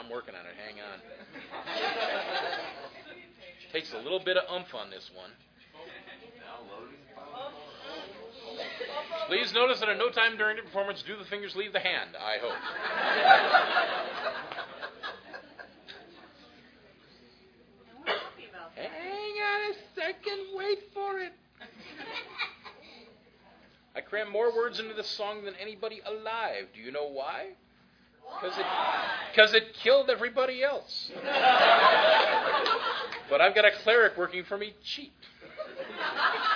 working on it. Hang on. Takes a little bit of oomph on this one. Please notice that at no time during the performance do the fingers leave the hand, I hope. Hang on a second, wait for it. I crammed more words into this song than anybody alive. Do you know why? Because it killed everybody else. But I've got a cleric working for me cheap.